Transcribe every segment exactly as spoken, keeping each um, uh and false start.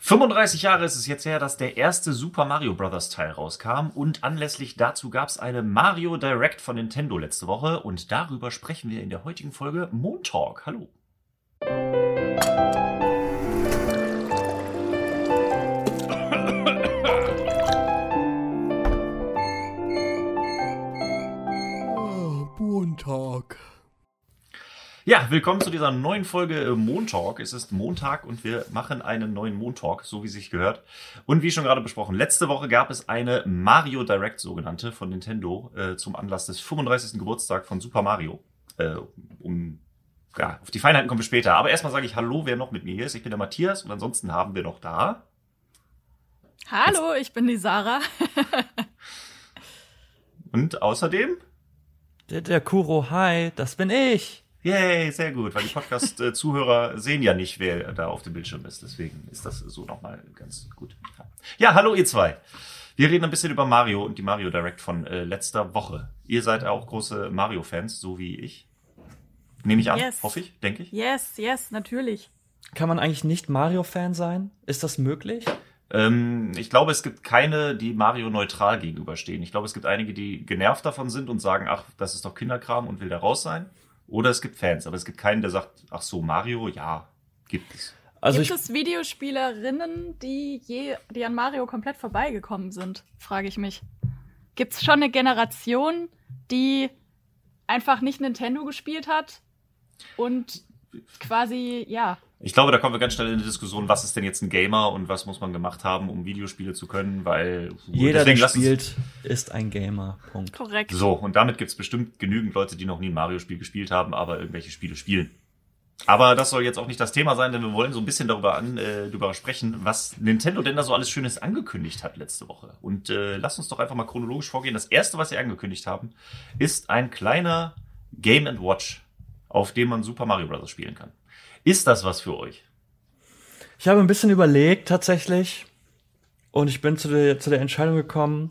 fünfunddreißig Jahre ist es jetzt her, dass der erste Super Mario Bros. Teil rauskam und anlässlich dazu gab es eine Mario Direct von Nintendo letzte Woche und darüber sprechen wir in der heutigen Folge Montalk. Hallo. Oh, Montalk. Ja, willkommen zu dieser neuen Folge äh, Montalk. Es ist Montag und wir machen einen neuen Montalk, so wie sich gehört. Und wie schon gerade besprochen, letzte Woche gab es eine Mario Direct, sogenannte, von Nintendo, äh, zum Anlass des fünfunddreißigsten Geburtstag von Super Mario. Äh, um, ja, auf die Feinheiten kommen wir später. Aber erstmal sage ich Hallo, wer noch mit mir hier ist. Ich bin der Matthias und ansonsten haben wir noch da... Hallo, ich bin die Sarah. Und außerdem... Der, der Kuro, hi, das bin ich. Yay, sehr gut, weil die Podcast-Zuhörer sehen ja nicht, wer da auf dem Bildschirm ist. Deswegen ist das so nochmal ganz gut. Ja, hallo ihr zwei. Wir reden ein bisschen über Mario und die Mario Direct von äh, letzter Woche. Ihr seid auch große Mario-Fans, so wie ich. Nehme ich an, Yes. hoffe ich, denke ich. Yes, yes, natürlich. Kann man eigentlich nicht Mario-Fan sein? Ist das möglich? Ähm, ich glaube, es gibt keine, die Mario neutral gegenüberstehen. Ich glaube, es gibt einige, die genervt davon sind und sagen, ach, das ist doch Kinderkram und will da raus sein. Oder es gibt Fans, aber es gibt keinen, der sagt, ach so, Mario, ja, gibt es. Also Gibt ich, es Videospielerinnen, die je, die an Mario komplett vorbeigekommen sind, frage ich mich. Gibt es schon eine Generation, die einfach nicht Nintendo gespielt hat und quasi, ja. Ich glaube, da kommen wir ganz schnell in die Diskussion, was ist denn jetzt ein Gamer und was muss man gemacht haben, um Videospiele zu können, weil jeder, der lasst uns- spielt, ist ein Gamer. Punkt. Korrekt. So, und damit gibt's bestimmt genügend Leute, die noch nie ein Mario-Spiel gespielt haben, aber irgendwelche Spiele spielen. Aber das soll jetzt auch nicht das Thema sein, denn wir wollen so ein bisschen darüber, an, äh, darüber sprechen, was Nintendo denn da so alles Schönes angekündigt hat letzte Woche. Und äh, lasst uns doch einfach mal chronologisch vorgehen. Das erste, was sie angekündigt haben, ist ein kleiner Game and Watch, auf dem man Super Mario Bros. Spielen kann. Ist das was für euch? Ich habe ein bisschen überlegt, tatsächlich. Und ich bin zu der, zu der Entscheidung gekommen.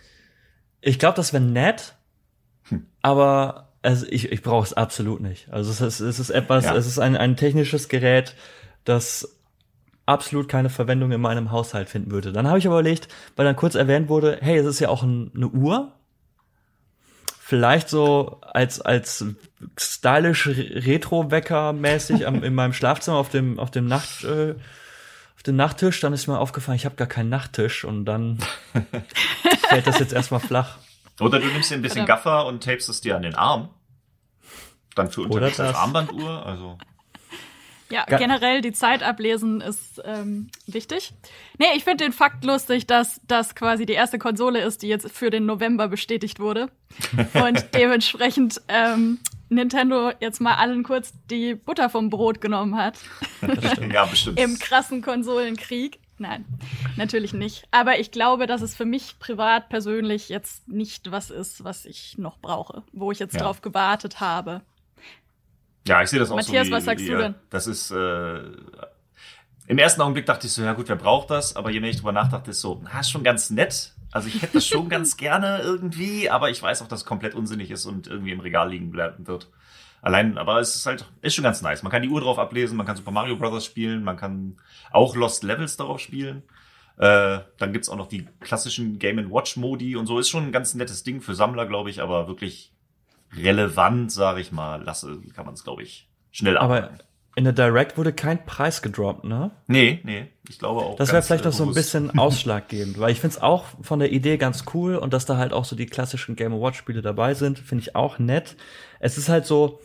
Ich glaube, das wäre nett. Hm. Aber also ich, ich brauche es absolut nicht. Also es ist, es ist etwas, Ja. es ist ein, ein technisches Gerät, das absolut keine Verwendung in meinem Haushalt finden würde. Dann habe ich aber überlegt, weil dann kurz erwähnt wurde, hey, es ist ja auch ein, eine Uhr. Vielleicht so als als stylisch Retro-Wecker-mäßig am- in meinem Schlafzimmer auf dem auf dem Nacht äh, auf dem Nachttisch. Dann ist mir aufgefallen, ich habe gar keinen Nachttisch und dann fällt das jetzt erstmal flach. Oder du nimmst dir ein bisschen Oder- Gaffer und tapest es dir an den Arm. Dann für Oder unterwegs als das. Armbanduhr, also... Ja, Ga- generell die Zeit ablesen ist ähm, wichtig. Nee, ich finde den Fakt lustig, dass das quasi die erste Konsole ist, die jetzt für den November bestätigt wurde. Und dementsprechend ähm, Nintendo jetzt mal allen kurz die Butter vom Brot genommen hat. Ja, bestimmt. Im krassen Konsolenkrieg. Nein, natürlich nicht. Aber ich glaube, dass es für mich privat persönlich jetzt nicht was ist, was ich noch brauche, wo ich jetzt Ja. drauf gewartet habe. Ja, ich sehe das auch Matthias, so wie, was sagst wie du ihr. denn? Das ist, äh, im ersten Augenblick dachte ich so, ja gut, wer braucht das? Aber je mehr ich drüber nachdachte, ist so, na, ist schon ganz nett. Also ich hätte das schon ganz gerne irgendwie, aber ich weiß auch, dass es komplett unsinnig ist und irgendwie im Regal liegen bleiben wird. Allein, aber es ist halt, ist schon ganz nice. Man kann die Uhr drauf ablesen, man kann Super Mario Bros. Spielen, man kann auch Lost Levels darauf spielen. Äh, dann gibt's auch noch die klassischen Game and Watch Modi und so. Ist schon ein ganz nettes Ding für Sammler, glaube ich, aber wirklich relevant, sage ich mal, lasse, kann man es, glaube ich, schnell Aber abhaken. in der Direct wurde kein Preis gedroppt, ne? Nee, nee, ich glaube auch. Das wäre ganz, vielleicht äh, noch so ein bewusst. bisschen ausschlaggebend, weil ich finde es auch von der Idee ganz cool und dass da halt auch so die klassischen Game Watch Spiele dabei sind, finde ich auch nett. Es ist halt so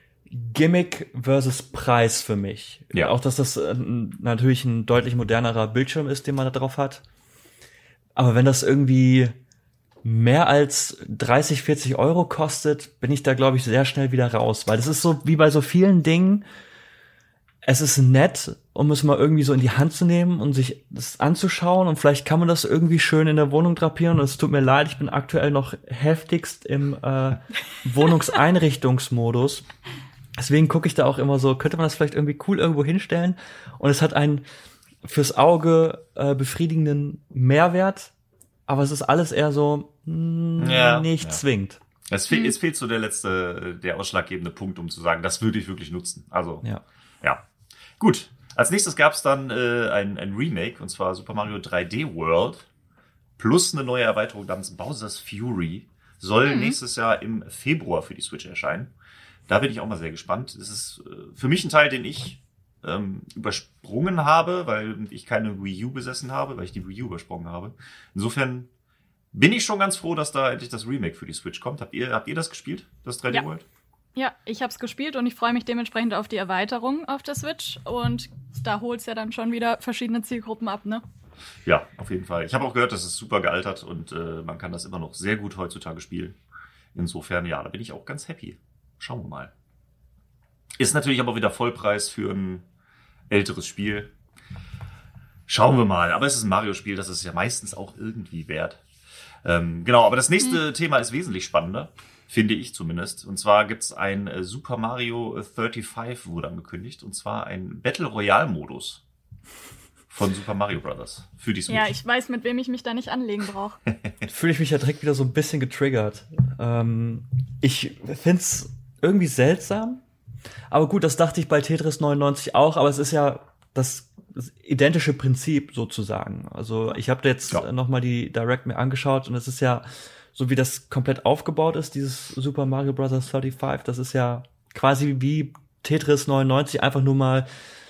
Gimmick versus Preis für mich. Ja. Auch, dass das äh, natürlich ein deutlich modernerer Bildschirm ist, den man da drauf hat. Aber wenn das irgendwie mehr als dreißig, vierzig Euro kostet, bin ich da, glaube ich, sehr schnell wieder raus. Weil das ist so wie bei so vielen Dingen, es ist nett, um es mal irgendwie so in die Hand zu nehmen und sich das anzuschauen. Und vielleicht kann man das irgendwie schön in der Wohnung drapieren. Und es tut mir leid, ich bin aktuell noch heftigst im äh, Wohnungseinrichtungsmodus. Deswegen gucke ich da auch immer so, könnte man das vielleicht irgendwie cool irgendwo hinstellen? Und es hat einen fürs Auge äh, befriedigenden Mehrwert. Aber es ist alles eher so mh, Ja, nicht ja. zwingend. Es fehlt, es fehlt so der letzte, der ausschlaggebende Punkt, um zu sagen, das würde ich wirklich nutzen. Also, Ja. ja. Gut. Als nächstes gab es dann äh, ein, ein Remake, und zwar Super Mario drei D World, plus eine neue Erweiterung namens Bowser's Fury. Soll mhm. nächstes Jahr im Februar für die Switch erscheinen. Da bin ich auch mal sehr gespannt. Das ist äh, für mich ein Teil, den ich ähm, übersprungen habe, weil ich keine Wii U besessen habe, weil ich die Wii U übersprungen habe. Insofern bin ich schon ganz froh, dass da endlich das Remake für die Switch kommt. Habt ihr, habt ihr das gespielt, das drei D Ja. World? Ja, ich habe es gespielt und ich freue mich dementsprechend auf die Erweiterung auf der Switch. Und da holt's ja dann schon wieder verschiedene Zielgruppen ab, ne? Ja, auf jeden Fall. Ich habe auch gehört, das ist super gealtert und äh, man kann das immer noch sehr gut heutzutage spielen. Insofern, ja, da bin ich auch ganz happy. Schauen wir mal. Ist natürlich aber wieder Vollpreis für ein älteres Spiel. Schauen wir mal. Aber es ist ein Mario-Spiel, das ist ja meistens auch irgendwie wert. Ähm, genau, aber das nächste mhm. Thema ist wesentlich spannender, finde ich zumindest. Und zwar gibt's ein äh, Super Mario fünfunddreißig, wurde angekündigt. Und zwar ein Battle Royale-Modus von Super Mario Bros. Für die Switch. Ja, ich weiß, mit wem ich mich da nicht anlegen brauche. Fühle ich mich ja direkt wieder so ein bisschen getriggert. Ähm, ich find's irgendwie seltsam. Aber gut, das dachte ich bei Tetris neunundneunzig auch. Aber es ist ja das, das identische Prinzip sozusagen. Also ich habe jetzt ja. nochmal die Direct mir angeschaut und es ist ja, so wie das komplett aufgebaut ist, dieses Super Mario Bros. fünfunddreißig, das ist ja quasi wie Tetris neunundneunzig, einfach nur mal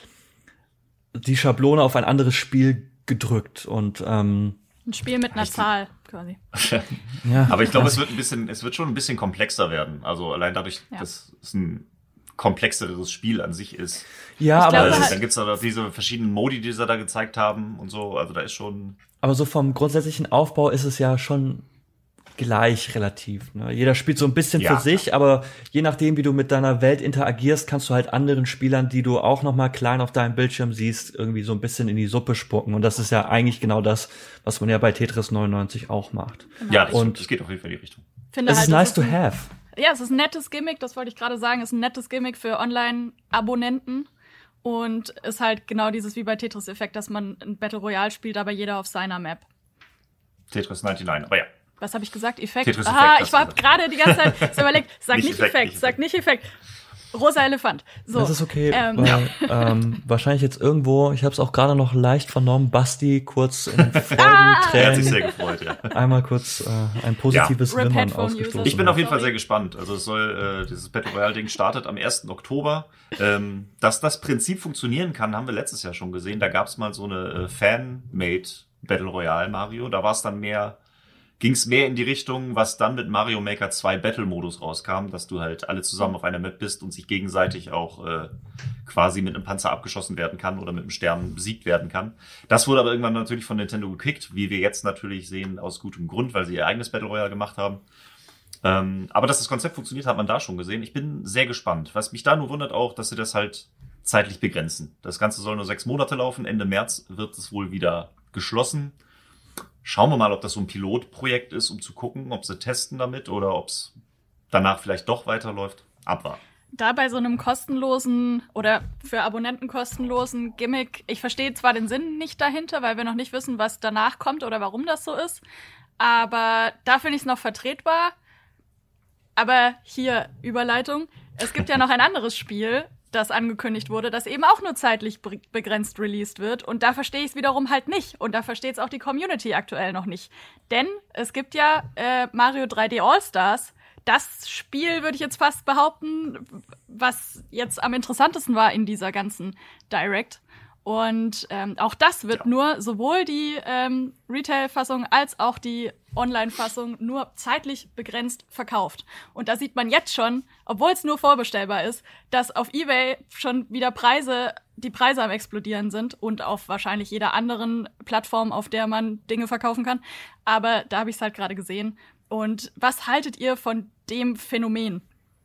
die Schablone auf ein anderes Spiel gedrückt und ähm, ein Spiel mit einer Zahl quasi. Ja. Aber ich glaube, es wird ein bisschen, es wird schon ein bisschen komplexer werden. Also allein dadurch, ja. dass es ein komplexeres Spiel an sich ist. Ja, ich aber glaube, also, halt dann gibt's da diese verschiedenen Modi, die sie da gezeigt haben und so. Also da ist schon. Aber so vom grundsätzlichen Aufbau ist es ja schon gleich relativ. Ne? Jeder spielt so ein bisschen ja, für sich, ja. aber je nachdem, wie du mit deiner Welt interagierst, kannst du halt anderen Spielern, die du auch noch mal klein auf deinem Bildschirm siehst, irgendwie so ein bisschen in die Suppe spucken. Und das ist ja eigentlich genau das, was man ja bei Tetris neunundneunzig auch macht. Genau. Ja, und es geht auf jeden Fall in die Richtung. Finde es halt, ist nice ist to ein, have. Ja, es ist ein nettes Gimmick, das wollte ich gerade sagen. Es ist ein nettes Gimmick für Online-Abonnenten. Und ist halt genau dieses wie bei Tetris-Effekt, dass man ein Battle Royale spielt, aber jeder auf seiner Map. Tetris neunundneunzig, aber ja. Was habe ich gesagt? Effekt? Tetris Aha, Effekt, ich habe gerade die ganze Zeit so überlegt, sag nicht, nicht Effekt, Effekt, nicht sag nicht Effekt. Rosa Elefant. So, das ist okay, ähm, weil ähm, wahrscheinlich jetzt irgendwo, ich habe es auch gerade noch leicht vernommen, Basti kurz in Freudentränen. Er hat sich sehr gefreut, ja. Einmal kurz äh, ein positives Ja. Wimmern Headphone ausgestoßen. Ich bin auf jeden Fall Sorry. sehr gespannt. Also es soll, äh, dieses Battle Royale-Ding startet am ersten Oktober. Ähm, dass das Prinzip funktionieren kann, haben wir letztes Jahr schon gesehen. Da gab es mal so eine äh, Fan-Made Battle Royale Mario. Da war es dann mehr, ging es mehr in die Richtung, was dann mit Mario Maker zwei Battle-Modus rauskam, dass du halt alle zusammen auf einer Map bist und sich gegenseitig auch äh, quasi mit einem Panzer abgeschossen werden kann oder mit einem Stern besiegt werden kann. Das wurde aber irgendwann natürlich von Nintendo gekickt, wie wir jetzt natürlich sehen, aus gutem Grund, weil sie ihr eigenes Battle Royale gemacht haben. Ähm, aber dass das Konzept funktioniert, hat man da schon gesehen. Ich bin sehr gespannt. Was mich da nur wundert auch, dass sie das halt zeitlich begrenzen. Das Ganze soll nur sechs Monate laufen. Ende März wird es wohl wieder geschlossen. Schauen wir mal, ob das so ein Pilotprojekt ist, um zu gucken, ob sie testen damit oder ob es danach vielleicht doch weiterläuft. Abwarten. Da bei so einem kostenlosen oder für Abonnenten kostenlosen Gimmick, ich verstehe zwar den Sinn nicht dahinter, weil wir noch nicht wissen, was danach kommt oder warum das so ist, aber da finde ich es noch vertretbar. Aber hier, Überleitung, es gibt ja noch ein anderes Spiel, das angekündigt wurde, das eben auch nur zeitlich be- begrenzt released wird. Und da verstehe ich es wiederum halt nicht. Und da versteht es auch die Community aktuell noch nicht. Denn es gibt ja äh, Mario drei D All-Stars. Das Spiel, würde ich jetzt fast behaupten, was jetzt am interessantesten war in dieser ganzen Direct. Und ähm, auch das wird ja. nur sowohl die ähm, Retail-Fassung als auch die Online-Fassung nur zeitlich begrenzt verkauft. Und da sieht man jetzt schon, obwohl es nur vorbestellbar ist, dass auf eBay schon wieder Preise, die Preise am explodieren sind und auf wahrscheinlich jeder anderen Plattform, auf der man Dinge verkaufen kann. Aber da habe ich es halt gerade gesehen. Und was haltet ihr von dem Phänomen?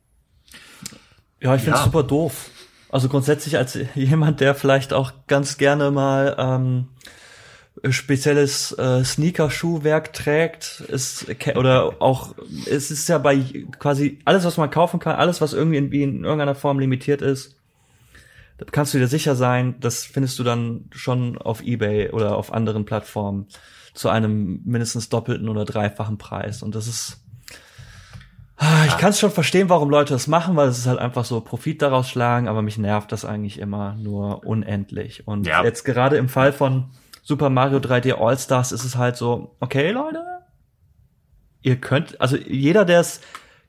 Ja, ich finde es Ja. super doof. Also grundsätzlich als jemand, der vielleicht auch ganz gerne mal ähm, spezielles äh, Sneaker-Schuhwerk trägt, ist oder auch es ist ja bei quasi alles, was man kaufen kann, alles, was irgendwie in, in irgendeiner Form limitiert ist, da kannst du dir sicher sein, das findest du dann schon auf eBay oder auf anderen Plattformen zu einem mindestens doppelten oder dreifachen Preis. Und das ist Ich kann es schon verstehen, warum Leute das machen, weil es ist halt einfach so Profit daraus schlagen, aber mich nervt das eigentlich immer nur unendlich. Und ja. jetzt gerade im Fall von Super Mario drei D All-Stars ist es halt so, okay, Leute, ihr könnt, also jeder, der es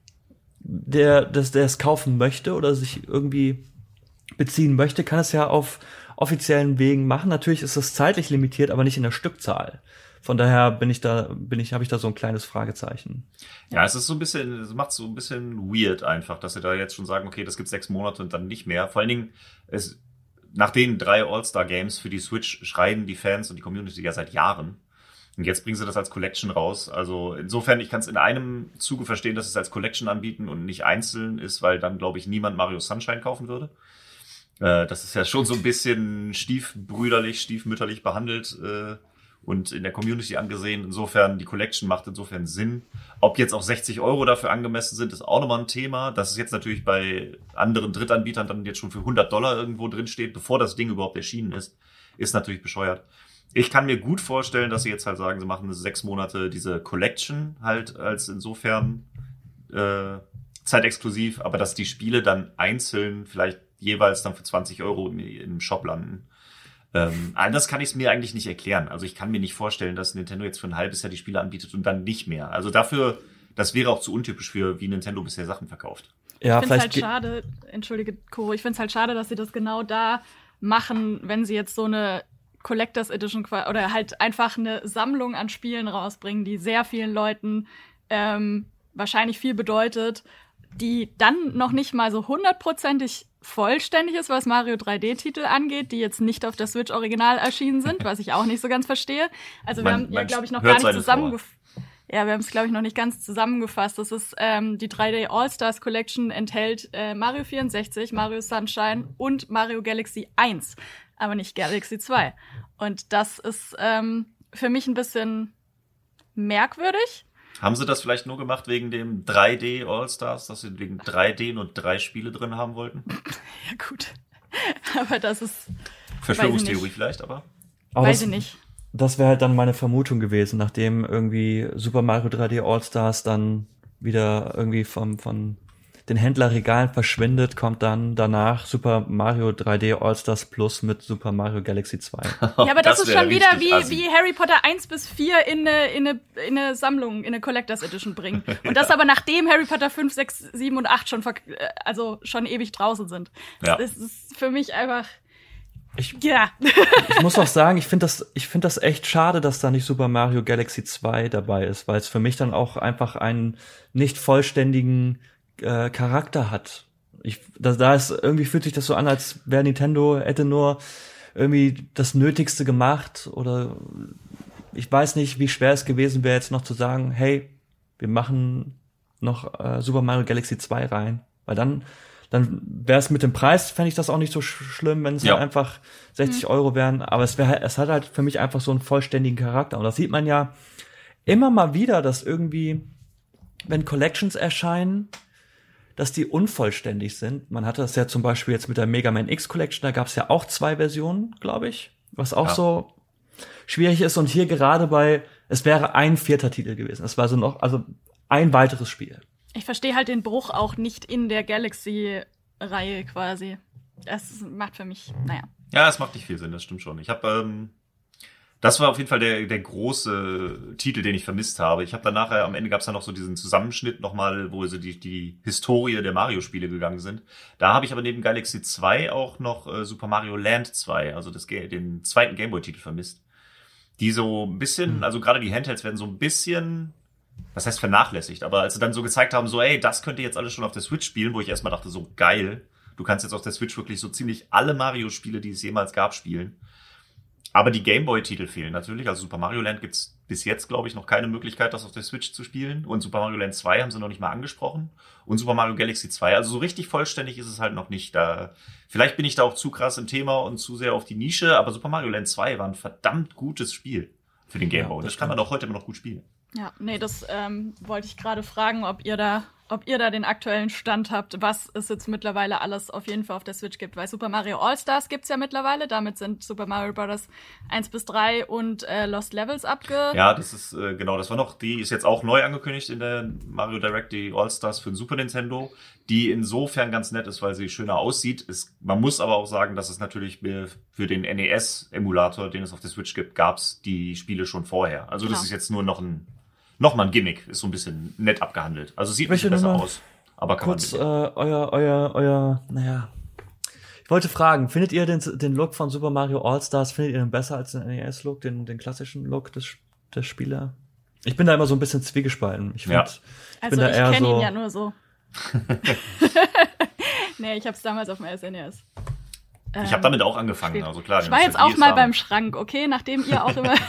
der das der es kaufen möchte oder sich irgendwie beziehen möchte, kann es ja auf offiziellen Wegen machen. Natürlich ist es zeitlich limitiert, aber nicht in der Stückzahl. Von daher bin ich da, bin ich, habe ich da so ein kleines Fragezeichen. Ja, es ist so ein bisschen, es macht so ein bisschen weird einfach, dass sie da jetzt schon sagen, okay, das gibt sechs Monate und dann nicht mehr. Vor allen Dingen, es, nach den drei All-Star-Games für die Switch schreien die Fans und die Community ja seit Jahren. Und jetzt bringen sie das als Collection raus. Also insofern, ich kann es in einem Zuge verstehen, dass sie es als Collection anbieten und nicht einzeln ist, weil dann, glaube ich, niemand Mario Sunshine kaufen würde. Äh, das ist ja schon so ein bisschen stiefbrüderlich, stiefmütterlich behandelt, äh, und in der Community angesehen. Insofern, die Collection macht insofern Sinn. Ob jetzt auch sechzig Euro dafür angemessen sind, ist auch nochmal ein Thema. Dass es jetzt natürlich bei anderen Drittanbietern dann jetzt schon für hundert Dollar irgendwo drin steht, bevor das Ding überhaupt erschienen ist, ist natürlich bescheuert. Ich kann mir gut vorstellen, dass sie jetzt halt sagen, sie machen sechs Monate diese Collection halt als insofern äh, zeitexklusiv, aber dass die Spiele dann einzeln vielleicht jeweils dann für zwanzig Euro im, im Shop landen. Ähm, anders kann ich es mir eigentlich nicht erklären. Also ich kann mir nicht vorstellen, dass Nintendo jetzt für ein halbes Jahr die Spiele anbietet und dann nicht mehr. Also dafür, das wäre auch zu untypisch für, wie Nintendo bisher Sachen verkauft. Ja, ich finde es halt schade, entschuldige Kuro, ich finde es halt schade, dass sie das genau da machen, wenn sie jetzt so eine Collectors Edition oder halt einfach eine Sammlung an Spielen rausbringen, die sehr vielen Leuten ähm, wahrscheinlich viel bedeutet, die dann noch nicht mal so hundertprozentig vollständig ist, was Mario drei D-Titel angeht, die jetzt nicht auf der Switch original erschienen sind, was ich auch nicht so ganz verstehe. Also wir man, haben ja, glaube ich, noch hört gar nicht zusammengefasst. Ja, wir haben es, glaube ich, noch nicht ganz zusammengefasst. Das ist ähm, die drei D All-Stars Collection enthält äh, Mario vierundsechzig, Mario Sunshine und Mario Galaxy eins, aber nicht Galaxy zwei. Und das ist ähm, für mich ein bisschen merkwürdig. Haben sie das vielleicht nur gemacht wegen dem drei D All-Stars, dass sie wegen drei D nur drei Spiele drin haben wollten? Ja, gut. Aber das ist... Verschwörungstheorie vielleicht, aber... aber weiß das, ich nicht. Das wäre halt dann meine Vermutung gewesen, nachdem irgendwie Super Mario drei D All-Stars dann wieder irgendwie vom, von den Händlerregalen verschwindet, kommt dann danach Super Mario drei D All-Stars Plus mit Super Mario Galaxy zwei. Ja, aber das, das ist schon wieder wie, assi. wie Harry Potter eins bis vier in eine, in eine, in eine Sammlung, in eine Collectors Edition bringen. Und das aber nachdem Harry Potter fünf, sechs, sieben und acht schon, also schon ewig draußen sind. Ja. Das ist für mich einfach... Ich, ja. ich muss auch sagen, ich finde das, ich finde das echt schade, dass da nicht Super Mario Galaxy zwei dabei ist, weil es für mich dann auch einfach einen nicht vollständigen äh, Charakter hat. Ich, da, da ist irgendwie fühlt sich das so an, als wäre Nintendo hätte nur irgendwie das Nötigste gemacht oder ich weiß nicht, wie schwer es gewesen wäre, jetzt noch zu sagen, hey, wir machen noch äh, Super Mario Galaxy zwei rein, weil dann Dann wäre es mit dem Preis, fände ich das auch nicht so sch- schlimm, wenn es ja. halt einfach sechzig mhm. Euro wären. Aber es wäre, es hat halt für mich einfach so einen vollständigen Charakter. Und das sieht man ja immer mal wieder, dass irgendwie, wenn Collections erscheinen, dass die unvollständig sind. Man hatte das ja zum Beispiel jetzt mit der Mega Man X Collection, da gab es ja auch zwei Versionen, glaube ich, was auch ja. so schwierig ist. Und hier gerade bei, es wäre ein vierter Titel gewesen. Es war so noch, also ein weiteres Spiel. Ich verstehe halt den Bruch auch nicht in der Galaxy-Reihe quasi. Das macht für mich, naja. Ja, es macht nicht viel Sinn, das stimmt schon. Ich habe, ähm, das war auf jeden Fall der der große Titel, den ich vermisst habe. Ich habe dann nachher, am Ende gab es dann noch so diesen Zusammenschnitt nochmal, wo sie die die Historie der Mario-Spiele gegangen sind. Da habe ich aber neben Galaxy zwei auch noch äh, Super Mario Land zwei, also das den zweiten Gameboy-Titel vermisst. Die so ein bisschen, also gerade die Handhelds werden so ein bisschen... Das heißt vernachlässigt, aber als sie dann so gezeigt haben, so ey, das könnt ihr jetzt alles schon auf der Switch spielen, wo ich erstmal dachte, so geil, du kannst jetzt auf der Switch wirklich so ziemlich alle Mario-Spiele, die es jemals gab, spielen. Aber die Gameboy-Titel fehlen natürlich, also Super Mario Land gibt's bis jetzt, glaube ich, noch keine Möglichkeit, das auf der Switch zu spielen und Super Mario Land zwei haben sie noch nicht mal angesprochen und Super Mario Galaxy zwei, also so richtig vollständig ist es halt noch nicht. Da vielleicht bin ich da auch zu krass im Thema und zu sehr auf die Nische, aber Super Mario Land zwei war ein verdammt gutes Spiel für den Gameboy. Ja, das, das kann man auch heute immer noch gut spielen. Ja, nee, das ähm, wollte ich gerade fragen, ob ihr da ob ihr da den aktuellen Stand habt, was es jetzt mittlerweile alles auf jeden Fall auf der Switch gibt. Weil Super Mario All-Stars gibt's ja mittlerweile. Damit sind Super Mario Bros. eins bis drei und äh, Lost Levels abge... Ja, das ist, äh, genau, das war noch, die ist jetzt auch neu angekündigt in der Mario Direct, die All-Stars für den Super Nintendo, die insofern ganz nett ist, weil sie schöner aussieht. Es, man muss aber auch sagen, dass es natürlich für den N E S-Emulator, den es auf der Switch gibt, gab's die Spiele schon vorher. Also das Genau. ist jetzt nur noch ein Nochmal ein Gimmick, ist so ein bisschen nett abgehandelt. Also sieht ein bisschen besser aus, aber kann Kurz äh, man euer, euer, euer, naja. Ich wollte fragen, findet ihr den, den Look von Super Mario All-Stars, findet ihr den besser als den N E S-Look, den, den klassischen Look des, des Spieler? Ich bin da immer so ein bisschen zwiegespalten. Ich find, Ja. ich Also bin da ich eher kenne so, ihn ja nur so. Nee, ich hab's damals auf dem S N E S. Ich habe damit auch angefangen, also klar. Ich die war jetzt Nostalgie auch ist mal da. beim Schrank, okay? Nachdem ihr auch immer...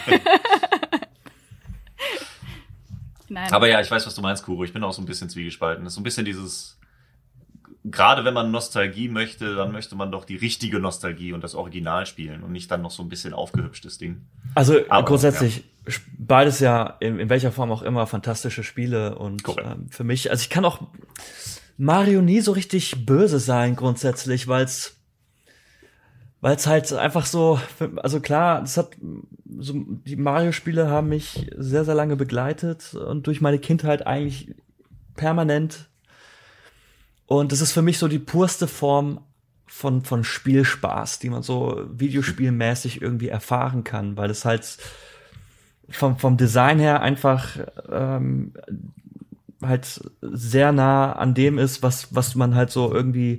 Nein. Aber ja, ich weiß, was du meinst, Kuro. Ich bin auch so ein bisschen zwiegespalten. Das ist so ein bisschen dieses, gerade wenn man Nostalgie möchte, dann möchte man doch die richtige Nostalgie und das Original spielen und nicht dann noch so ein bisschen aufgehübschtes Ding. also Aber, grundsätzlich beides ja in, in welcher Form auch immer fantastische Spiele und Korrekt. ähm, für mich, also ich kann auch Mario nie so richtig böse sein grundsätzlich, weil es weil es halt einfach so, also klar, das hat so, die Mario-Spiele haben mich sehr, sehr lange begleitet und durch meine Kindheit eigentlich permanent. Und das ist für mich so die purste Form von, von Spielspaß, die man so videospielmäßig irgendwie erfahren kann, weil es halt vom, vom Design her einfach ähm, halt sehr nah an dem ist, was, was man halt so irgendwie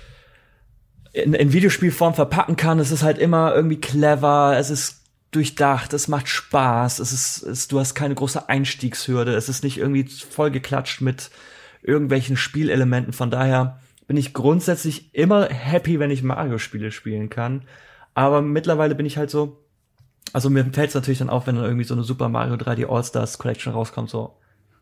in, in Videospielform verpacken kann. Es ist halt immer irgendwie clever, es ist durchdacht, es macht Spaß, es ist, es, du hast keine große Einstiegshürde, es ist nicht irgendwie vollgeklatscht mit irgendwelchen Spielelementen. Von daher bin ich grundsätzlich immer happy, wenn ich Mario-Spiele spielen kann. Aber mittlerweile bin ich halt so, also mir fällt es natürlich dann auf, wenn dann irgendwie so eine Super Mario drei D All-Stars Collection rauskommt, so,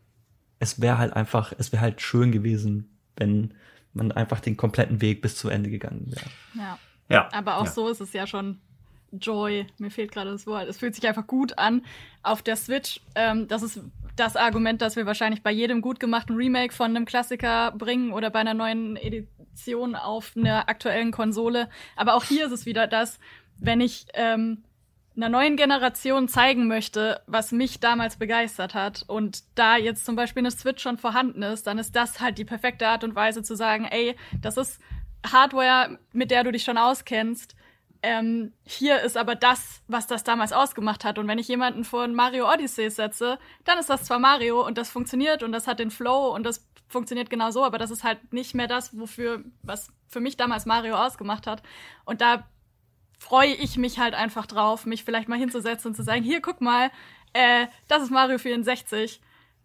es wäre halt einfach, es wäre halt schön gewesen, wenn man einfach den kompletten Weg bis zu Ende gegangen wäre. Ja. Ja. Aber auch ja. so ist es ja schon Joy. Mir fehlt gerade das Wort. Es fühlt sich einfach gut an auf der Switch. Ähm, das ist das Argument, das wir wahrscheinlich bei jedem gut gemachten Remake von einem Klassiker bringen oder bei einer neuen Edition auf einer aktuellen Konsole. Aber auch hier ist es wieder das, wenn ich ähm, einer neuen Generation zeigen möchte, was mich damals begeistert hat und da jetzt zum Beispiel eine Switch schon vorhanden ist, dann ist das halt die perfekte Art und Weise zu sagen, ey, das ist Hardware, mit der du dich schon auskennst. Ähm, hier ist aber das, was das damals ausgemacht hat. Und wenn ich jemanden vor ein Mario Odyssey setze, dann ist das zwar Mario und das funktioniert und das hat den Flow und das funktioniert genau so, aber das ist halt nicht mehr das, wofür, was für mich damals Mario ausgemacht hat. Und da freue ich mich halt einfach drauf, mich vielleicht mal hinzusetzen und zu sagen, hier, guck mal, äh, das ist Mario vierundsechzig.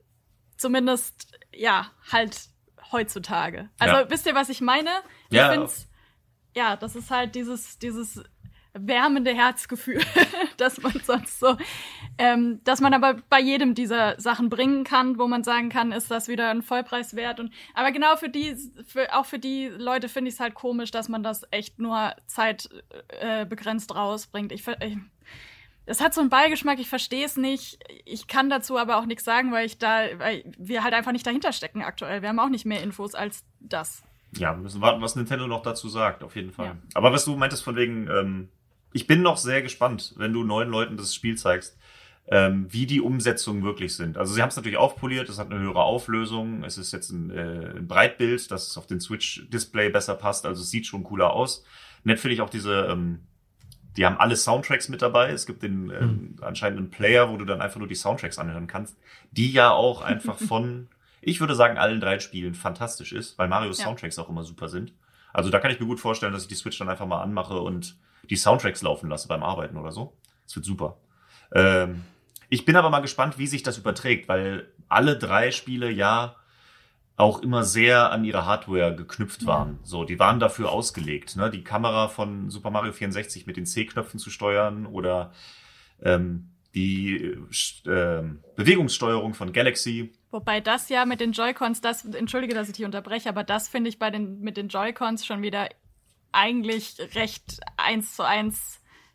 Zumindest, ja, halt heutzutage. Also, Ja. wisst ihr, was ich meine? Ich Ja. find's, ja, das ist halt dieses, dieses wärmende Herzgefühl, dass man sonst so, ähm, dass man aber bei jedem dieser Sachen bringen kann, wo man sagen kann, ist das wieder ein Vollpreis wert. Und aber genau für die, für, auch für die Leute finde ich es halt komisch, dass man das echt nur zeitbegrenzt äh, begrenzt rausbringt. Ich, ich es hat so einen Beigeschmack, ich verstehe es nicht. Ich kann dazu aber auch nichts sagen, weil ich da, weil wir halt einfach nicht dahinter stecken aktuell. Wir haben auch nicht mehr Infos als das. Ja, wir müssen warten, was Nintendo noch dazu sagt, auf jeden Fall. Ja. Aber was du meintest von wegen, ähm, ich bin noch sehr gespannt, wenn du neuen Leuten das Spiel zeigst, ähm, wie die Umsetzungen wirklich sind. Also sie haben es natürlich aufpoliert, es hat eine höhere Auflösung, es ist jetzt ein, äh, ein Breitbild, dass es auf den Switch-Display besser passt, also es sieht schon cooler aus. Nett finde ich auch diese, ähm, die haben alle Soundtracks mit dabei. Es gibt den ähm, Mhm. anscheinend einen Player, wo du dann einfach nur die Soundtracks anhören kannst, die ja auch einfach von, ich würde sagen, allen drei Spielen fantastisch ist, weil Marios Ja. Soundtracks auch immer super sind. Also da kann ich mir gut vorstellen, dass ich die Switch dann einfach mal anmache und die Soundtracks laufen lasse beim Arbeiten oder so. Das wird super. Ähm, ich bin aber mal gespannt, wie sich das überträgt, weil alle drei Spiele ja auch immer sehr an ihre Hardware geknüpft waren. So, die waren dafür ausgelegt, ne? Die Kamera von Super Mario vierundsechzig mit den C-Knöpfen zu steuern oder ähm, die äh, Bewegungssteuerung von Galaxy. Wobei das ja mit den Joy-Cons, das, entschuldige, dass ich dich unterbreche, aber das finde ich bei den, mit den Joy-Cons schon wieder eigentlich recht eins zu eins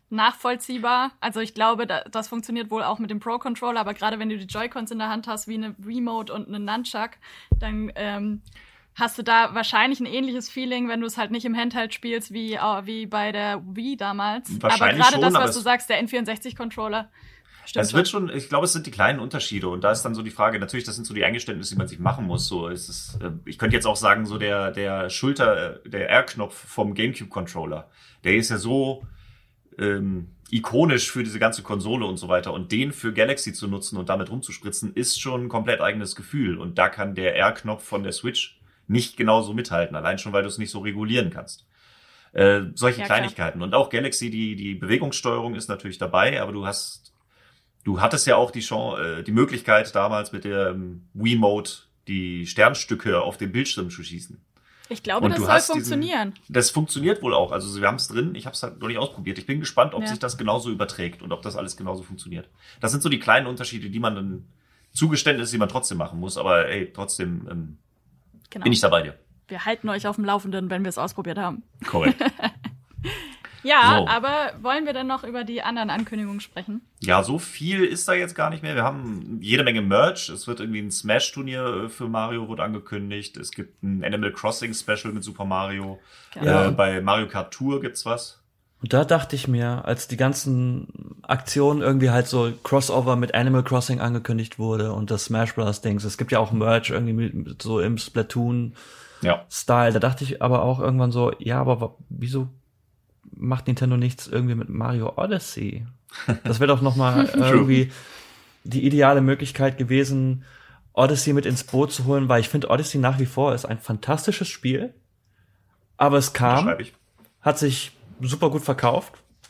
nachvollziehbar. Also ich glaube, da, das funktioniert wohl auch mit dem Pro-Controller, aber gerade wenn du die Joy-Cons in der Hand hast, wie eine Remote und eine Nunchuck, dann ähm, hast du da wahrscheinlich ein ähnliches Feeling, wenn du es halt nicht im Handheld spielst, wie, uh, wie bei der Wii damals. Aber gerade das, was du sagst, der N vierundsechzig-Controller, stimmt. Es wird schon, ich glaube, es sind die kleinen Unterschiede und da ist dann so die Frage, natürlich, das sind so die Eingeständnisse, die man sich machen muss. So ist es, ich könnte jetzt auch sagen, so der, der Schulter, der R-Knopf vom GameCube-Controller, der ist ja so ähm, ikonisch für diese ganze Konsole und so weiter und den für Galaxy zu nutzen und damit rumzuspritzen, ist schon ein komplett eigenes Gefühl und da kann der R-Knopf von der Switch nicht genauso mithalten, allein schon, weil du es nicht so regulieren kannst. Äh, solche ja, Kleinigkeiten. Klar. Und auch Galaxy, die, die Bewegungssteuerung ist natürlich dabei, aber du hast, du hattest ja auch die Chance, äh, die Möglichkeit damals mit der ähm, Wiimote die Sternstücke auf den Bildschirm zu schießen. Ich glaube, und das soll funktionieren. Diesen, das funktioniert wohl auch. Also wir haben es drin, ich habe es halt noch nicht ausprobiert. Ich bin gespannt, ob ja. sich das genauso überträgt und ob das alles genauso funktioniert. Das sind so die kleinen Unterschiede, die man dann, Zugeständnisse, die man trotzdem machen muss, aber ey, trotzdem ähm, genau. bin ich da bei dir. Wir halten euch auf dem Laufenden, wenn wir es ausprobiert haben. Korrekt. Ja, so. Aber wollen wir denn noch über die anderen Ankündigungen sprechen? Ja, so viel ist da jetzt gar nicht mehr. Wir haben jede Menge Merch. Es wird irgendwie ein Smash-Turnier für Mario wurde angekündigt. Es gibt ein Animal Crossing-Special mit Super Mario. Ja. Äh, bei Mario Kart Tour gibt's was. Und da dachte ich mir, als die ganzen Aktionen irgendwie halt so Crossover mit Animal Crossing angekündigt wurde und das Smash Bros. Dings, es gibt ja auch Merch irgendwie mit, so im Splatoon-Style. Ja. Da dachte ich aber auch irgendwann so, ja, aber wieso macht Nintendo nichts irgendwie mit Mario Odyssey? Das wäre doch noch mal irgendwie die ideale Möglichkeit gewesen, Odyssey mit ins Boot zu holen, weil ich finde, Odyssey nach wie vor ist ein fantastisches Spiel. Aber es kam, hat sich super gut verkauft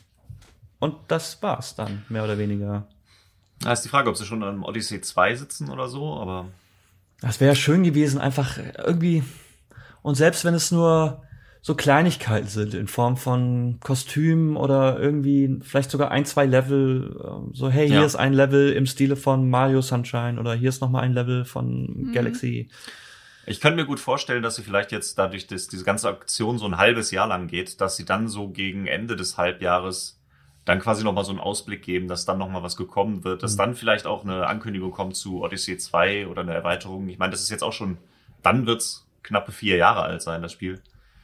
und das war's dann, mehr oder weniger. Da ist die Frage, ob sie schon an Odyssey zwei sitzen oder so, aber das wäre schön gewesen, einfach irgendwie, und selbst wenn es nur so Kleinigkeiten sind in Form von Kostümen oder irgendwie vielleicht sogar ein, zwei Level, so hey, hier ja. ist ein Level im Stile von Mario Sunshine oder hier ist nochmal ein Level von mhm. Galaxy. Ich könnte mir gut vorstellen, dass sie vielleicht jetzt dadurch, dass diese ganze Aktion so ein halbes Jahr lang geht, dass sie dann so gegen Ende des Halbjahres dann quasi nochmal so einen Ausblick geben, dass dann nochmal was gekommen wird, dass mhm. dann vielleicht auch eine Ankündigung kommt zu Odyssey zwei oder eine Erweiterung. Ich meine, das ist jetzt auch schon, dann wird's knappe vier Jahre alt sein, das Spiel.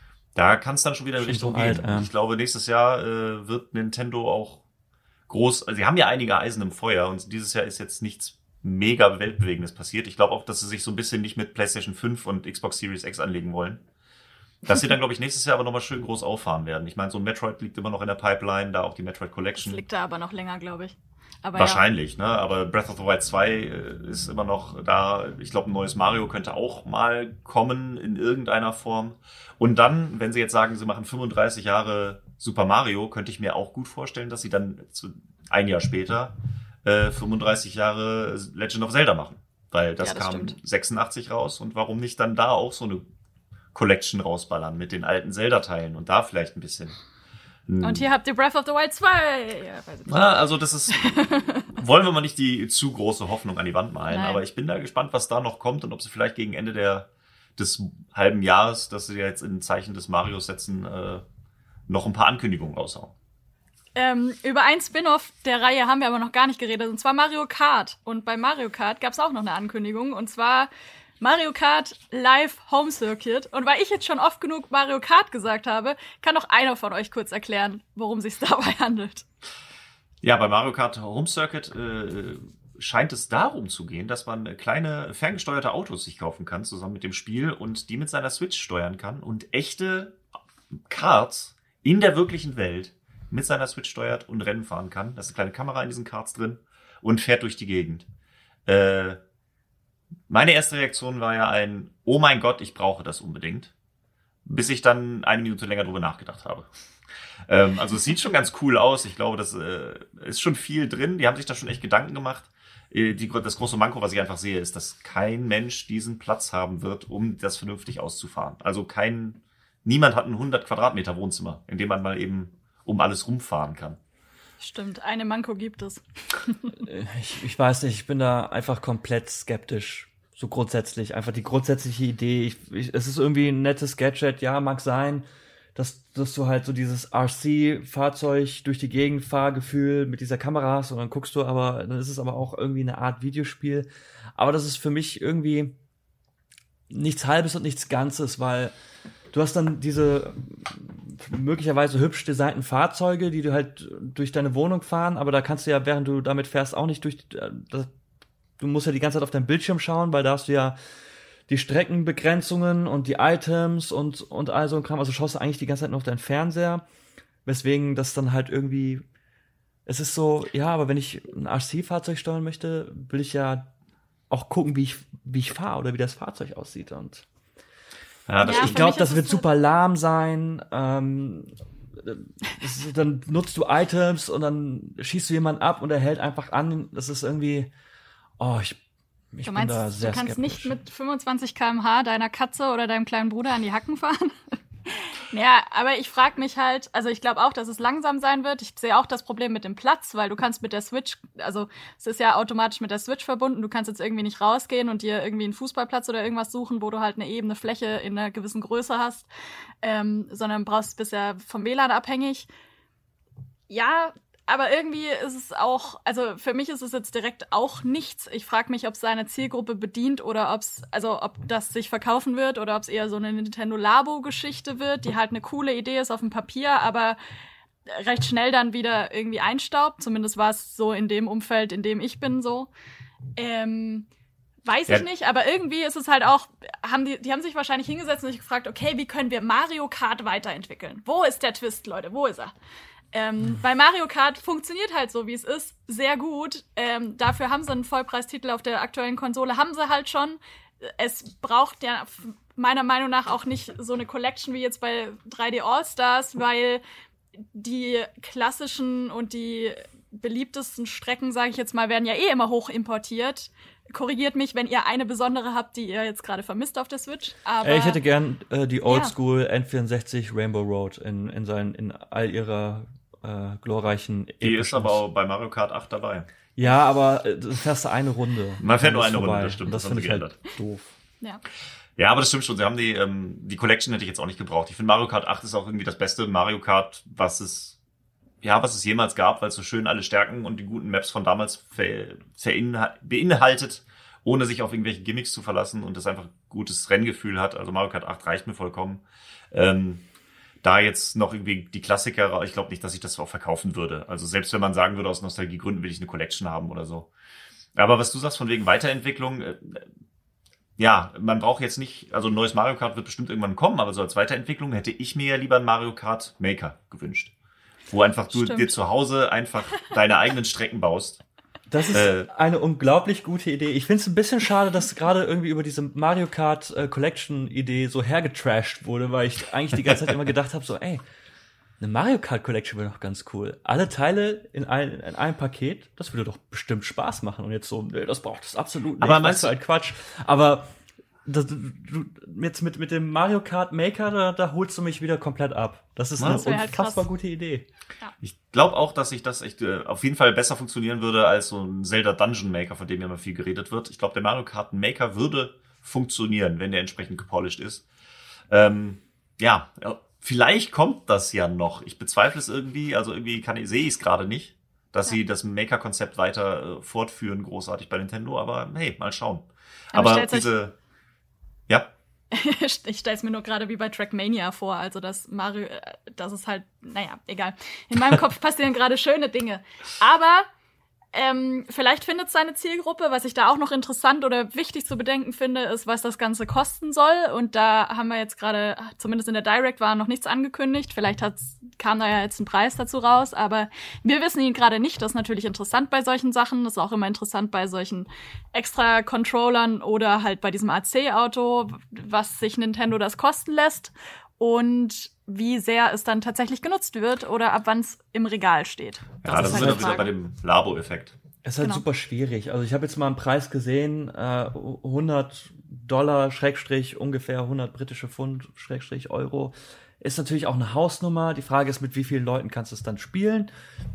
Da kann es dann schon wieder in Richtung so gehen. Alt, ja. Ich glaube, nächstes Jahr äh, wird Nintendo auch groß, also sie haben ja einige Eisen im Feuer und dieses Jahr ist jetzt nichts mega weltbewegendes passiert. Ich glaube auch, dass sie sich so ein bisschen nicht mit PlayStation fünf und Xbox Series X anlegen wollen. Dass sie dann, glaube ich, nächstes Jahr aber nochmal schön groß auffahren werden. Ich meine, so ein Metroid liegt immer noch in der Pipeline, da auch die Metroid Collection. Das liegt da aber noch länger, glaube ich. Aber wahrscheinlich, ja. ne? Aber Breath of the Wild zwei ist immer noch da. Ich glaube, ein neues Mario könnte auch mal kommen in irgendeiner Form. Und dann, wenn sie jetzt sagen, sie machen fünfunddreißig Jahre Super Mario, könnte ich mir auch gut vorstellen, dass sie dann ein Jahr später äh, fünfunddreißig Jahre Legend of Zelda machen. Weil das, ja, das kam stimmt. sechsundachtzig raus und warum nicht dann da auch so eine Collection rausballern mit den alten Zelda-Teilen und da vielleicht ein bisschen. Und hier habt ihr Breath of the Wild zwei. Ja, Na, also das ist, wollen wir mal nicht die zu große Hoffnung an die Wand malen, Nein. aber ich bin da gespannt, was da noch kommt und ob sie vielleicht gegen Ende der des halben Jahres, dass sie jetzt in Zeichen des Marios setzen, äh, noch ein paar Ankündigungen raushauen. Ähm, über ein Spin-off der Reihe haben wir aber noch gar nicht geredet, und zwar Mario Kart. Und bei Mario Kart gab es auch noch eine Ankündigung, und zwar Mario Kart Live Home Circuit. Und weil ich jetzt schon oft genug Mario Kart gesagt habe, kann doch einer von euch kurz erklären, worum es sich dabei handelt. Ja, bei Mario Kart Home Circuit äh, scheint es darum zu gehen, dass man kleine ferngesteuerte Autos sich kaufen kann, zusammen mit dem Spiel, und die mit seiner Switch steuern kann und echte Karts in der wirklichen Welt mit seiner Switch steuert und Rennen fahren kann. Da ist eine kleine Kamera in diesen Karts drin und fährt durch die Gegend. Äh, meine erste Reaktion war ja ein, oh mein Gott, ich brauche das unbedingt. Bis ich dann eine Minute länger drüber nachgedacht habe. ähm, also es sieht schon ganz cool aus. Ich glaube, das äh, ist schon viel drin. Die haben sich da schon echt Gedanken gemacht. Äh, die, das große Manko, was ich einfach sehe, ist, dass kein Mensch diesen Platz haben wird, um das vernünftig auszufahren. Also kein, niemand hat ein hundert Quadratmeter Wohnzimmer, in dem man mal eben um alles rumfahren kann. Stimmt, eine Manko gibt es. ich, ich weiß nicht, ich bin da einfach komplett skeptisch. So grundsätzlich, einfach die grundsätzliche Idee. Ich, ich, es ist irgendwie ein nettes Gadget, ja, mag sein. dass, dass du halt so dieses R C-Fahrzeug durch die Gegend Fahrgefühl mit dieser Kamera hast und dann guckst du aber, dann ist es aber auch irgendwie eine Art Videospiel. Aber das ist für mich irgendwie nichts Halbes und nichts Ganzes, weil du hast dann diese möglicherweise hübsch designten Fahrzeuge, die du halt durch deine Wohnung fahren, aber da kannst du ja, während du damit fährst, auch nicht durch, das, du musst ja die ganze Zeit auf deinen Bildschirm schauen, weil da hast du ja die Streckenbegrenzungen und die Items und, und all so ein Kram, also schaust du eigentlich die ganze Zeit nur auf deinen Fernseher, weswegen das dann halt irgendwie, es ist so, ja, aber wenn ich ein R C-Fahrzeug steuern möchte, will ich ja auch gucken, wie ich, wie ich fahre oder wie das Fahrzeug aussieht und Ja, das Ja, ich für glaube, mich das ist wird es super lahm sein. Ähm, das ist, dann nutzt du Items und dann schießt du jemanden ab und er hält einfach an. Das ist irgendwie, oh, ich, ich Du bin meinst, da sehr du kannst skeptisch. nicht mit fünfundzwanzig Kilometer pro Stunde deiner Katze oder deinem kleinen Bruder an die Hacken fahren? Ja, aber ich frage mich halt, also ich glaube auch, dass es langsam sein wird. Ich sehe auch das Problem mit dem Platz, weil du kannst mit der Switch, also es ist ja automatisch mit der Switch verbunden, du kannst jetzt irgendwie nicht rausgehen und dir irgendwie einen Fußballplatz oder irgendwas suchen, wo du halt eine ebene Fläche in einer gewissen Größe hast, ähm, sondern brauchst bist ja vom W L A N abhängig. Ja, aber irgendwie ist es auch, also für mich ist es jetzt direkt auch nichts. Ich frage mich, ob es seine Zielgruppe bedient oder ob es, also ob das sich verkaufen wird oder ob es eher so eine Nintendo Labo-Geschichte wird, die halt eine coole Idee ist auf dem Papier, aber recht schnell dann wieder irgendwie einstaubt. Zumindest war es so in dem Umfeld, in dem ich bin, so. Ähm, weiß Ja. ich nicht, aber irgendwie ist es halt auch, haben die, die haben sich wahrscheinlich hingesetzt und sich gefragt, okay, wie können wir Mario Kart weiterentwickeln? Wo ist der Twist, Leute? Wo ist er? Ähm, bei Mario Kart funktioniert halt so, wie es ist, sehr gut. Ähm, dafür haben sie einen Vollpreistitel auf der aktuellen Konsole, haben sie halt schon. Es braucht ja meiner Meinung nach auch nicht so eine Collection wie jetzt bei drei D All-Stars, weil die klassischen und die beliebtesten Strecken, sage ich jetzt mal, werden ja eh immer hoch importiert. Korrigiert mich, wenn ihr eine besondere habt, die ihr jetzt gerade vermisst auf der Switch. Aber Äh, ich hätte gern äh, die Oldschool N vierundsechzig Rainbow Road in, in, seinen, in all ihrer äh, glorreichen Die ist aber auch bei Mario Kart acht dabei. Ja, aber äh, du fährst eine Runde. Man fährt Dann nur ist eine Runde, vorbei. das stimmt, Und das das haben finde sie ich halt doof. ja. Ja, aber das stimmt schon. Sie haben die, ähm, die Collection hätte ich jetzt auch nicht gebraucht. Ich finde Mario Kart acht ist auch irgendwie das beste Mario Kart, was es, ja, was es jemals gab, weil es so schön alle Stärken und die guten Maps von damals ver, verinhal- beinhaltet, ohne sich auf irgendwelche Gimmicks zu verlassen und es einfach gutes Renngefühl hat. Also Mario Kart acht reicht mir vollkommen. Ähm, da jetzt noch irgendwie die Klassiker, ich glaube nicht, dass ich das auch verkaufen würde. Also selbst wenn man sagen würde, aus Nostalgiegründen will ich eine Collection haben oder so. Aber was du sagst von wegen Weiterentwicklung, äh, ja, man braucht jetzt nicht, also ein neues Mario Kart wird bestimmt irgendwann kommen, aber so als Weiterentwicklung hätte ich mir ja lieber ein Mario Kart Maker gewünscht. Wo einfach du Stimmt. dir zu Hause einfach deine eigenen Strecken baust. Das ist Äh. eine unglaublich gute Idee. Ich finde es ein bisschen schade, dass gerade irgendwie über diese Mario Kart äh, Collection Idee so hergetrashed wurde, weil ich eigentlich die ganze Zeit immer gedacht habe, so ey, eine Mario Kart Collection wäre doch ganz cool. Alle Teile in, ein, in einem Paket, das würde doch bestimmt Spaß machen. Und jetzt so, nee, das braucht es absolut nicht. Aber Was meinst für du- ein Quatsch. Aber das, du, jetzt mit, mit dem Mario Kart Maker, da, da holst du mich wieder komplett ab. Das ist Das eine wär halt unfassbar krass. gute Idee. Ich glaube auch, dass sich das echt äh, auf jeden Fall besser funktionieren würde als so ein Zelda Dungeon Maker, von dem ja immer viel geredet wird. Ich glaube, der Mario Kart Maker würde funktionieren, wenn der entsprechend gepolished ist. Ähm, ja, ja, vielleicht kommt das ja noch. Ich bezweifle es irgendwie, also irgendwie kann ich, sehe ich es gerade nicht, dass Ja. sie das Maker-Konzept weiter äh, fortführen, großartig bei Nintendo, aber hey, mal schauen. Aber Aber stellt euch- diese, ja, Ich stelle es mir nur gerade wie bei Trackmania vor, also dass Mario, äh, das ist halt, naja, egal. In meinem Kopf passieren gerade schöne Dinge. Aber ähm, vielleicht findet es seine Zielgruppe. Was ich da auch noch interessant oder wichtig zu bedenken finde, ist, was das Ganze kosten soll. Und da haben wir jetzt gerade, zumindest in der Direct war noch nichts angekündigt. Vielleicht hat's, kam da ja jetzt ein Preis dazu raus, aber wir wissen ihn gerade nicht. Das ist natürlich interessant bei solchen Sachen. Das ist auch immer interessant bei solchen extra Controllern oder halt bei diesem A C-Auto, was sich Nintendo das kosten lässt und wie sehr es dann tatsächlich genutzt wird oder ab wann es im Regal steht. ja, das ist halt ja die dann wieder bei Frage. dem Labo-Effekt. Es ist halt Genau. super schwierig. Also ich habe jetzt mal einen Preis gesehen, äh, hundert Dollar, Schrägstrich, ungefähr hundert britische Pfund, Schrägstrich, Euro. Ist natürlich auch eine Hausnummer. Die Frage ist, mit wie vielen Leuten kannst du es dann spielen?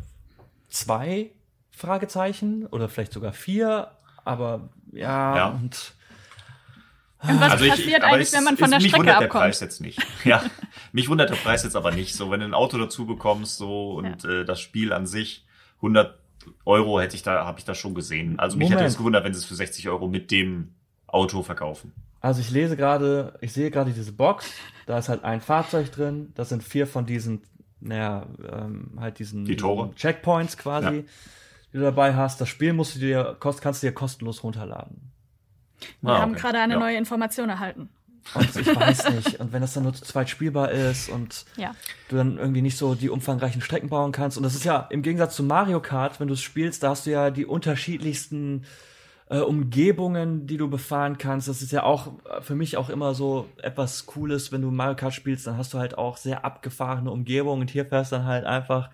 Zwei Fragezeichen oder vielleicht sogar vier. Aber ja, Ja. und Und was Also ich- passiert aber eigentlich, es- wenn man von es- der mich Strecke wundert der abkommt? Preis jetzt nicht. Ja, mich wundert der Preis jetzt aber nicht. So, wenn du ein Auto dazu bekommst, so und äh, das Spiel an sich hundert Euro hätte ich da, habe ich da schon gesehen. Also mich Moment. hätte es gewundert, wenn sie es für sechzig Euro mit dem Auto verkaufen. Also ich lese gerade, ich sehe gerade diese Box, da ist halt ein Fahrzeug drin, das sind vier von diesen, naja, ähm, halt diesen, Die Tore. diesen Checkpoints quasi, Ja. die du dabei hast. Das Spiel musst du dir, kost, kannst du dir kostenlos runterladen. Wir Ah, haben okay. gerade eine Ja. neue Information erhalten. Und ich weiß nicht, und wenn das dann nur zu zweit spielbar ist und Ja. du dann irgendwie nicht so die umfangreichen Strecken bauen kannst. Und das ist ja im Gegensatz zu Mario Kart, wenn du es spielst, da hast du ja die unterschiedlichsten äh, Umgebungen, die du befahren kannst. Das ist ja auch äh, für mich auch immer so etwas Cooles, wenn du Mario Kart spielst, dann hast du halt auch sehr abgefahrene Umgebungen und hier fährst dann halt einfach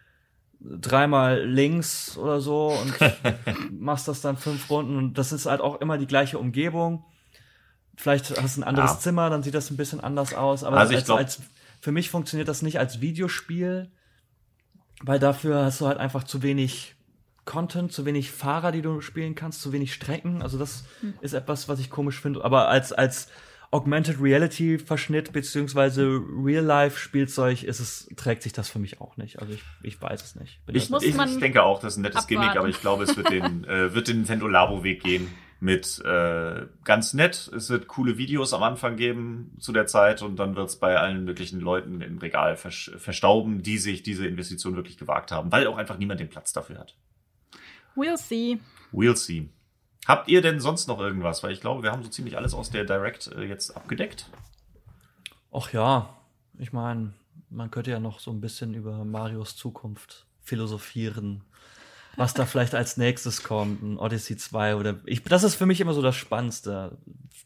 dreimal links oder so und machst das dann fünf Runden und das ist halt auch immer die gleiche Umgebung. Vielleicht hast du ein anderes Ja. Zimmer, dann sieht das ein bisschen anders aus, aber Also ich als, glaub- als, für mich funktioniert das nicht als Videospiel, weil dafür hast du halt einfach zu wenig Content, zu wenig Fahrer, die du spielen kannst, zu wenig Strecken. Also das Hm. ist etwas, was ich komisch finde. Aber als, als Augmented Reality Verschnitt beziehungsweise Real-Life-Spielzeug ist es, trägt sich das für mich auch nicht. Also ich, ich weiß es nicht. Bin Ich, das- Muss ich, man ich denke auch, das ist ein nettes abwarten. Gimmick, aber ich glaube, es wird den, äh, wird den Nintendo Labo-Weg gehen mit äh, ganz nett. Es wird coole Videos am Anfang geben zu der Zeit und dann wird es bei allen möglichen Leuten im Regal versch- verstauben, die sich diese Investition wirklich gewagt haben, weil auch einfach niemand den Platz dafür hat. We'll see. We'll see. Habt ihr denn sonst noch irgendwas? Weil ich glaube, wir haben so ziemlich alles aus der Direct äh, jetzt abgedeckt. Ach ja, ich meine, man könnte ja noch so ein bisschen über Marios Zukunft philosophieren. Was da vielleicht als nächstes kommt, ein Odyssey zwei oder ich, das ist für mich immer so das Spannendste,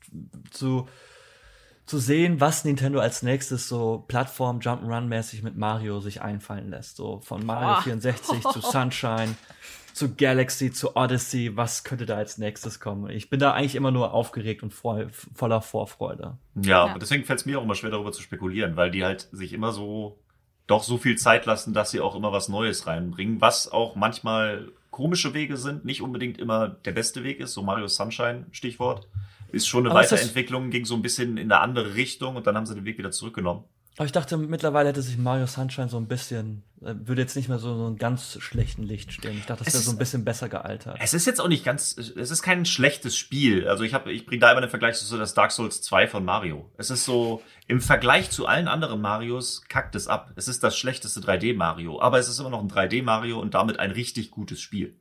zu, zu sehen, was Nintendo als nächstes so Plattform Jump'n'Run-mäßig mit Mario sich einfallen lässt. So von Mario Boah. vierundsechzig zu Sunshine, zu Galaxy, zu Odyssey, was könnte da als nächstes kommen? Ich bin da eigentlich immer nur aufgeregt und freu, voller Vorfreude. Ja, Ja. aber deswegen fällt es mir auch immer schwer, darüber zu spekulieren, weil die halt sich immer so doch so viel Zeit lassen, dass sie auch immer was Neues reinbringen, was auch manchmal komische Wege sind, nicht unbedingt immer der beste Weg ist, so Mario Sunshine, Stichwort, ist schon eine Aber ist das- Weiterentwicklung, ging so ein bisschen in eine andere Richtung und dann haben sie den Weg wieder zurückgenommen. Aber ich dachte, mittlerweile hätte sich Mario Sunshine so ein bisschen, äh, würde jetzt nicht mehr so, so einen ganz schlechten Licht stehen. Ich dachte, das Es wäre so ist- ein bisschen besser gealtert. Es ist jetzt auch nicht ganz, es ist kein schlechtes Spiel. Also ich habe, ich bringe da immer den Vergleich zu so das Dark Souls zwei von Mario. Es ist so, im Vergleich zu allen anderen Marios kackt es ab. Es ist das schlechteste drei D Mario, aber es ist immer noch ein drei D Mario und damit ein richtig gutes Spiel.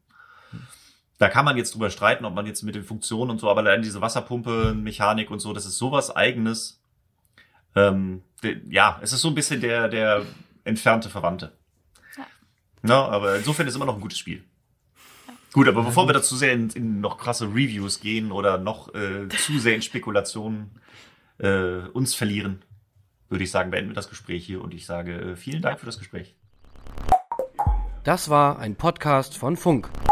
Da kann man jetzt drüber streiten, ob man jetzt mit den Funktionen und so, aber allein diese Wasserpumpe, Mechanik und so, das ist sowas Eigenes. Ähm, de, ja, es ist so ein bisschen der, der entfernte Verwandte. Ja. Ja, aber insofern ist immer noch ein gutes Spiel. Gut, aber bevor wir dazu sehr in, in noch krasse Reviews gehen oder noch äh, zu sehr in Spekulationen äh, uns verlieren, würde ich sagen, beenden wir das Gespräch hier und ich sage äh, vielen Dank für das Gespräch. Das war ein Podcast von Funk.